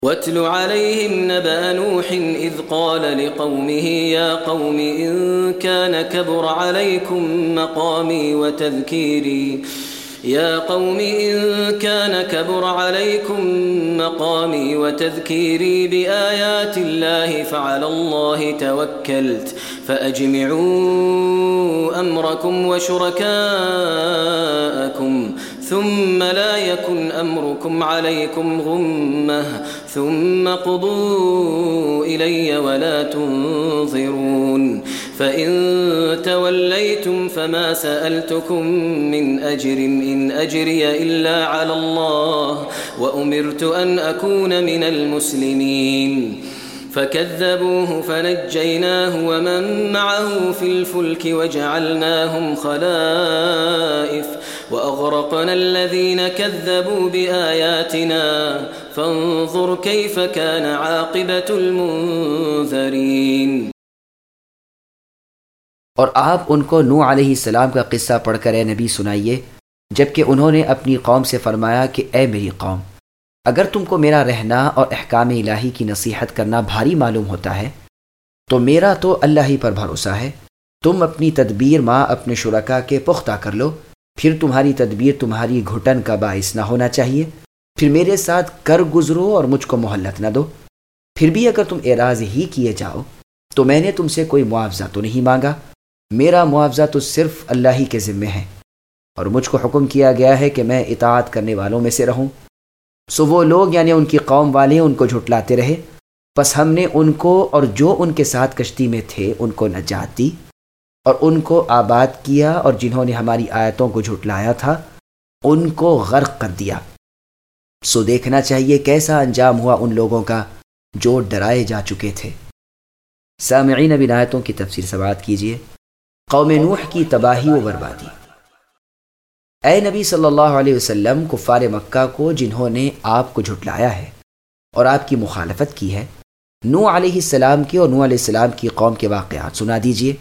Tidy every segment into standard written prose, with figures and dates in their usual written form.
واتل عليهم نبأ نوح إذ قال لقومه يا قوم إن كان كبر عليكم مقامي وتذكيري بآيات الله فعلى الله توكلت فأجمعوا أمركم وشركاءكم ثم لا يكن أمركم عليكم غمة ثم قضوا إلي ولا تنظرون فإن توليتم فما سألتكم من أجر إن أجري إلا على الله وأمرت أن أكون من المسلمين فكذبوه فنجيناه ومن معه في الفلك وجعلناهم خلائف وأغرقنا الذين كذبوا بآياتنا فانظر كيف كان عاقبة المنذرين۔ اور آپ ان کو نوح علیہ السلام کا قصہ پڑھ کر اے نبی سنائیے، جبکہ انہوں نے اپنی قوم سے فرمایا کہ اے میری قوم، اگر تم کو میرا رہنا اور احکام الہی کی نصیحت کرنا بھاری معلوم ہوتا ہے تو میرا تو اللہ ہی پر بھروسہ ہے۔ تم اپنی تدبیر ماں اپنے شرکا کے پختہ کر لو، پھر تمہاری تدبیر تمہاری گھٹن کا باعث نہ ہونا چاہیے، پھر میرے ساتھ کر گزرو اور مجھ کو مہلت نہ دو۔ پھر بھی اگر تم اعراض ہی کیے جاؤ تو میں نے تم سے کوئی معاوضہ تو نہیں مانگا، میرا معاوضہ تو صرف اللہ ہی کے ذمے ہے، اور مجھ کو حکم کیا گیا ہے کہ میں اطاعت کرنے والوں میں سے رہوں۔ سو وہ لوگ یعنی ان کی قوم والے ان کو جھٹلاتے رہے، پس ہم نے ان کو اور جو ان کے ساتھ کشتی میں تھے ان کو نجات دی اور ان کو آباد کیا، اور جنہوں نے ہماری آیتوں کو جھٹلایا تھا ان کو غرق کر دیا۔ سو دیکھنا چاہیے کیسا انجام ہوا ان لوگوں کا جو ڈرائے جا چکے تھے۔ سامعین اب ان آیتوں کی تفسیر سماعت کیجیے۔ قوم نوح کی تباہی و بربادی۔ اے نبی صلی اللہ علیہ وسلم، کفار مکہ کو جنہوں نے آپ کو جھٹلایا ہے اور آپ کی مخالفت کی ہے، نوح علیہ السلام کی اور نوح علیہ السلام کی قوم کے واقعات سنا دیجیے۔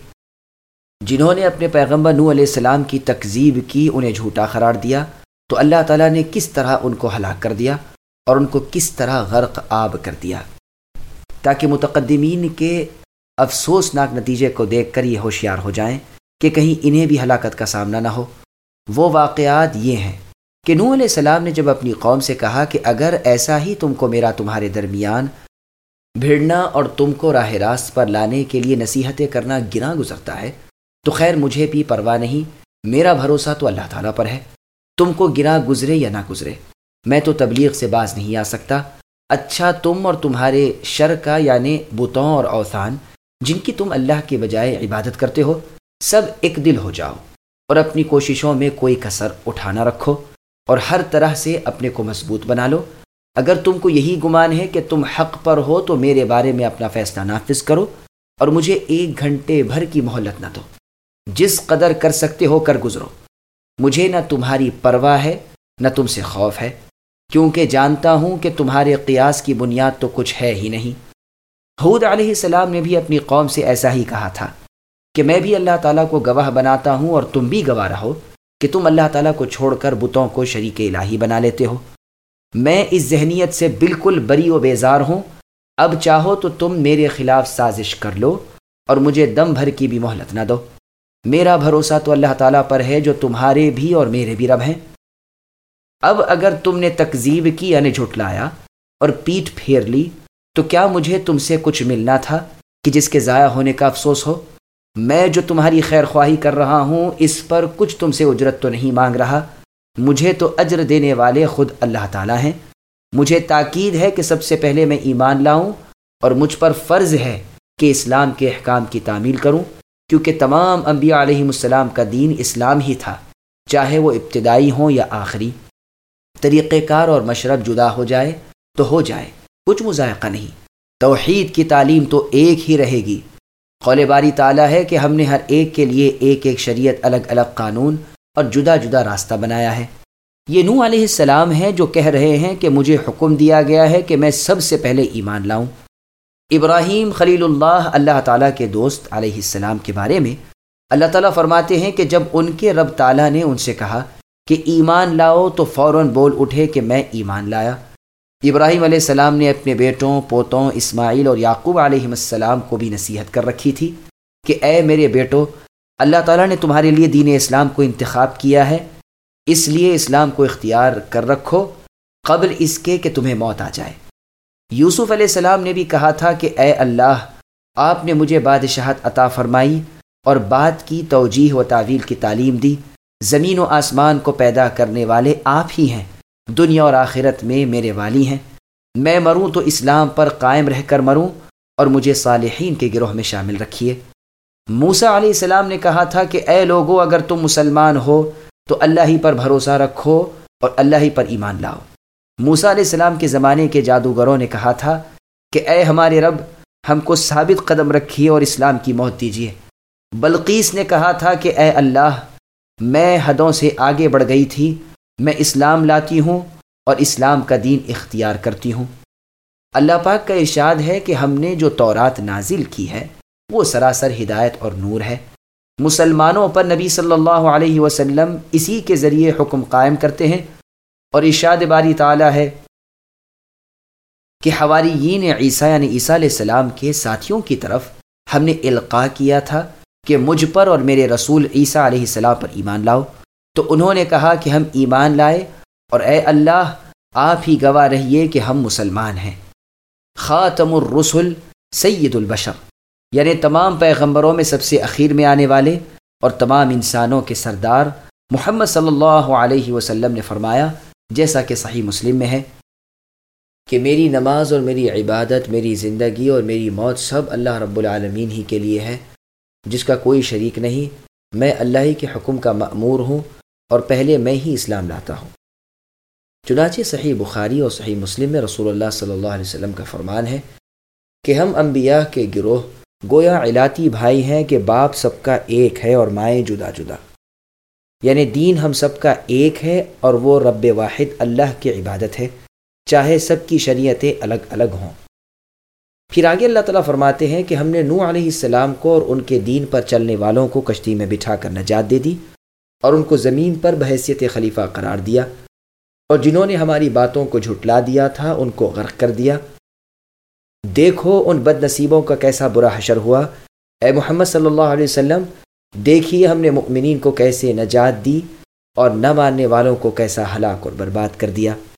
جنہوں نے اپنے پیغمبر نوح علیہ السلام کی تکذیب کی، انہیں جھوٹا قرار دیا، تو اللہ تعالیٰ نے کس طرح ان کو ہلاک کر دیا اور ان کو کس طرح غرق آب کر دیا، تاکہ متقدمین کے افسوسناک نتیجے کو دیکھ کر یہ ہوشیار ہو جائیں کہ کہیں انہیں بھی ہلاکت کا سامنا نہ ہو۔ وہ واقعات یہ ہیں کہ نوح علیہ السلام نے جب اپنی قوم سے کہا کہ اگر ایسا ہی تم کو میرا تمہارے درمیان بھیڑنا اور تم کو راہ راست پر لانے کے لیے نصیحتیں کرنا گراں گزرتا ہے تو خیر مجھے بھی پرواہ نہیں، میرا بھروسہ تو اللہ تعالیٰ پر ہے، تم کو گراں گزرے یا نہ گزرے، میں تو تبلیغ سے باز نہیں آ سکتا۔ اچھا تم اور تمہارے شرکا یعنی بتوں اور اوثان جن کی تم اللہ کے بجائے عبادت کرتے ہو، سب ایک دل ہو جاؤ اور اپنی کوششوں میں کوئی کسر اٹھانا رکھو اور ہر طرح سے اپنے کو مضبوط بنا لو۔ اگر تم کو یہی گمان ہے کہ تم حق پر ہو تو میرے بارے میں اپنا فیصلہ نافذ کرو اور مجھے 1 گھنٹے بھر کی مہلت نہ دو، جس قدر کر سکتے ہو کر گزرو، مجھے نہ تمہاری پرواہ ہے نہ تم سے خوف ہے، کیونکہ جانتا ہوں کہ تمہارے قیاس کی بنیاد تو کچھ ہے ہی نہیں۔ ہود علیہ السلام نے بھی اپنی قوم سے ایسا ہی کہا تھا کہ میں بھی اللہ تعالیٰ کو گواہ بناتا ہوں اور تم بھی گواہ رہو کہ تم اللہ تعالیٰ کو چھوڑ کر بتوں کو شریک الہی بنا لیتے ہو۔ میں اس ذہنیت سے بالکل بری و بیزار ہوں، اب چاہو تو تم میرے خلاف سازش کر لو اور مجھے دم بھر کی بھی مہلت نہ دو، میرا بھروسہ تو اللہ تعالیٰ پر ہے جو تمہارے بھی اور میرے بھی رب ہیں۔ اب اگر تم نے تکذیب کی یعنی جھٹلایا اور پیٹھ پھیر لی تو کیا مجھے تم سے کچھ ملنا تھا کہ جس کے ضائع ہونے کا افسوس ہو؟ میں جو تمہاری خیر خواہی کر رہا ہوں اس پر کچھ تم سے اجرت تو نہیں مانگ رہا، مجھے تو اجر دینے والے خود اللہ تعالیٰ ہیں۔ مجھے تاکید ہے کہ سب سے پہلے میں ایمان لاؤں اور مجھ پر فرض ہے کہ اسلام کے احکام کی تعمیل کروں، کیونکہ تمام انبیاء علیہم السلام کا دین اسلام ہی تھا، چاہے وہ ابتدائی ہوں یا آخری۔ طریقہ کار اور مشرب جدا ہو جائے تو ہو جائے، کچھ مذائقہ نہیں، توحید کی تعلیم تو ایک ہی رہے گی۔ قول باری تعالیٰ ہے کہ ہم نے ہر ایک کے لیے ایک ایک شریعت، الگ الگ قانون اور جدا جدا راستہ بنایا ہے۔ یہ نوح علیہ السلام ہیں جو کہہ رہے ہیں کہ مجھے حکم دیا گیا ہے کہ میں سب سے پہلے ایمان لاؤں۔ ابراہیم خلیل اللہ، اللہ تعالیٰ کے دوست علیہ السلام کے بارے میں اللہ تعالیٰ فرماتے ہیں کہ جب ان کے رب تعالیٰ نے ان سے کہا کہ ایمان لاؤ تو فوراً بول اٹھے کہ میں ایمان لایا۔ ابراہیم علیہ السلام نے اپنے بیٹوں پوتوں اسماعیل اور یعقوب علیہ السلام کو بھی نصیحت کر رکھی تھی کہ اے میرے بیٹو، اللہ تعالیٰ نے تمہارے لیے دین اسلام کو انتخاب کیا ہے، اس لیے اسلام کو اختیار کر رکھو قبل اس کے کہ تمہیں موت آ جائے۔ یوسف علیہ السلام نے بھی کہا تھا کہ اے اللہ، آپ نے مجھے بادشاہت عطا فرمائی اور بات کی توجیہ و تعویل کی تعلیم دی، زمین و آسمان کو پیدا کرنے والے آپ ہی ہیں، دنیا اور آخرت میں میرے والی ہیں، میں مروں تو اسلام پر قائم رہ کر مروں اور مجھے صالحین کے گروہ میں شامل رکھیے۔ موسیٰ علیہ السلام نے کہا تھا کہ اے لوگو، اگر تم مسلمان ہو تو اللہ ہی پر بھروسہ رکھو اور اللہ ہی پر ایمان لاؤ۔ موسیٰ علیہ السلام کے زمانے کے جادوگروں نے کہا تھا کہ اے ہمارے رب، ہم کو ثابت قدم رکھیے اور اسلام کی موت دیجیے۔ بلقیس نے کہا تھا کہ اے اللہ، میں حدوں سے آگے بڑھ گئی تھی، میں اسلام لاتی ہوں اور اسلام کا دین اختیار کرتی ہوں۔ اللہ پاک کا ارشاد ہے کہ ہم نے جو تورات نازل کی ہے وہ سراسر ہدایت اور نور ہے۔ مسلمانوں پر نبی صلی اللہ علیہ وسلم اسی کے ذریعے حکم قائم کرتے ہیں، اور ارشاد باری تعالیٰ ہے کہ حواریین عیسیٰ یعنی عیسیٰ علیہ السلام کے ساتھیوں کی طرف ہم نے القاء کیا تھا کہ مجھ پر اور میرے رسول عیسیٰ علیہ السلام پر ایمان لاؤ، تو انہوں نے کہا کہ ہم ایمان لائے، اور اے اللہ آپ ہی گواہ رہیے کہ ہم مسلمان ہیں۔ خاتم الرسل سید البشر، یعنی تمام پیغمبروں میں سب سے اخیر میں آنے والے اور تمام انسانوں کے سردار محمد صلی اللہ علیہ وسلم نے فرمایا، جیسا کہ صحیح مسلم میں ہے کہ میری نماز اور میری عبادت، میری زندگی اور میری موت سب اللہ رب العالمین ہی کے لیے ہے، جس کا کوئی شریک نہیں، میں اللہ ہی کے حکم کا مأمور ہوں اور پہلے میں ہی اسلام لاتا ہوں۔ چنانچہ صحیح بخاری اور صحیح مسلم میں رسول اللہ صلی اللہ علیہ وسلم کا فرمان ہے کہ ہم انبیاء کے گروہ گویا علاتی بھائی ہیں کہ باپ سب کا ایک ہے اور مائیں جدا جدا، یعنی دین ہم سب کا ایک ہے اور وہ رب واحد اللہ کی عبادت ہے، چاہے سب کی شریعتیں الگ الگ ہوں۔ پھر آگے اللہ تعالیٰ فرماتے ہیں کہ ہم نے نوح علیہ السلام کو اور ان کے دین پر چلنے والوں کو کشتی میں بٹھا کر نجات دے دی اور ان کو زمین پر بحیثیت خلیفہ قرار دیا، اور جنہوں نے ہماری باتوں کو جھٹلا دیا تھا ان کو غرق کر دیا۔ دیکھو ان بد نصیبوں کا کیسا برا حشر ہوا، اے محمد صلی اللہ علیہ وسلم دیکھیے ہم نے مؤمنین کو کیسے نجات دی اور نہ ماننے والوں کو کیسا ہلاک اور برباد کر دیا۔